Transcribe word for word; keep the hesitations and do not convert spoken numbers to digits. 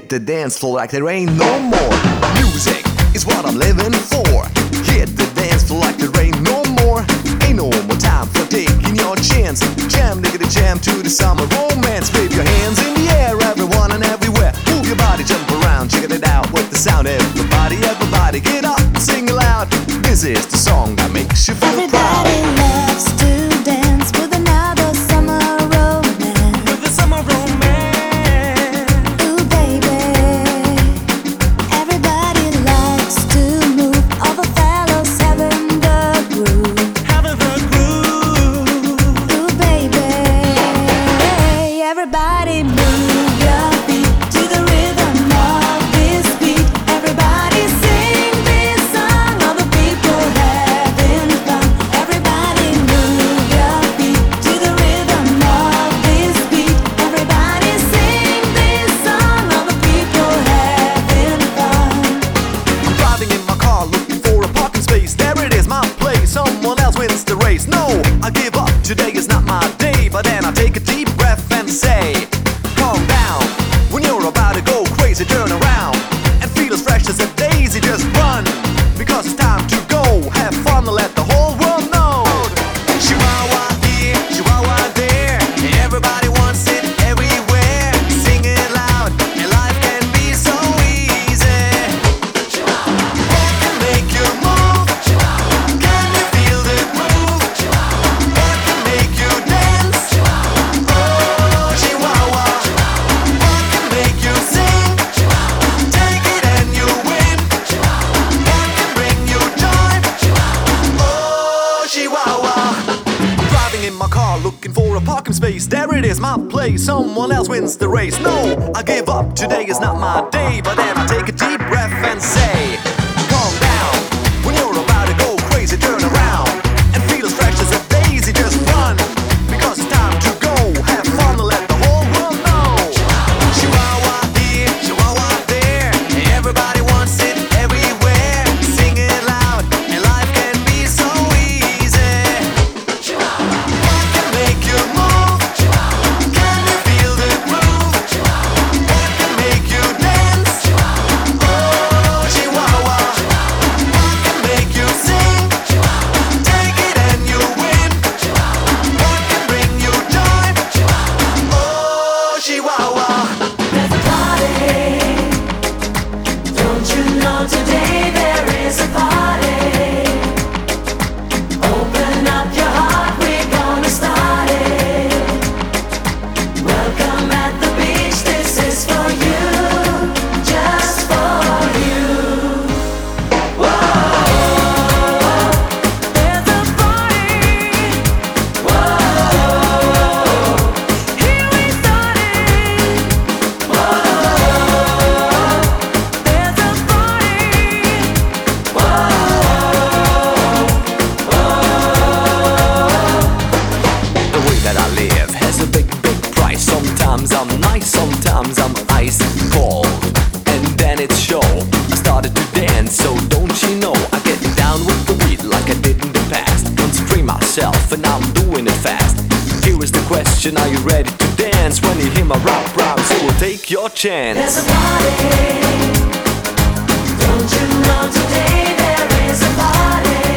Hit the dance floor like there ain't no more. Music is what I'm living for. Hit the dance floor like there ain't no more. Ain't no more time for taking your chance. Jam, diggity jam to the summer romance. Wave your hands in the air, everyone and everywhere. Move your body, jump around, check it out with the sound. Everybody, everybody, get up, sing loud. This is the song that makes you feel Everybody proud. loves to dance with another summer romance. With the summer romance. Ooh, baby. Everybody likes to move. All the fellows having the groove. Having the groove. Ooh, baby. Everybody move your feet to the rhythm of this beat. Everybody sing this song. All the people having fun. Everybody move your feet to the rhythm of this beat. Everybody sing this song. All the people having fun. I'm driving in my car looking for a parking space. There it is, my place. Someone else wins the race. No, I give up. Today is not my day. But then I take a deep breath and say, calm down. When you're about to go crazy, turn around and feel as fresh as a daisy. Just run, because it's time to go. Have fun and let the whole world know. Chihuahua here, Chihuahua there. Everybody wants it everywhere. Sing it loud, and life can be so easy. What can make you move? Can you feel the groove? What can make you dance? Oh, Chihuahua. What can make you sing? Take it and you win. What can bring you joy? Oh, Chihuahua. Driving in my car looking for a parking space. There it is, my place. Someone else wins the race. No, I give up. Today is not my day. But then I take a deep breath and say, calm down. When you're about to go crazy, turn around and feel as fresh as a daisy. Just run, because it's time to go. Have fun and let the whole world know. Chihuahua here, Chihuahua there. Everybody wants it everywhere. Sing it loud, and life can be so easy. What can make you move? Can you feel the groove? What can make you dance? Oh, Chihuahua. What can make you sing? Take it and you win. What can bring you joy? Oh, Chihuahua. There's a party. Don't you know today there is a party? Open up your heart, we're gonna start it. Welcome at the beach, this is for you, just for you. Whoa, there's a party. Whoa, here we started. Whoa, there's a party. The way that I live has a big, big price. Sometimes I'm nice, sometimes I'm ice cold, and then it's show. I started to dance, so don't you know? I get down with the beat like I did in the past. Constrain myself, and I'm doing it fast. Here is the question: are you ready to dance? When you hear my rap rhymes, you will take your chance. There's a party. Don't you know today there is a party?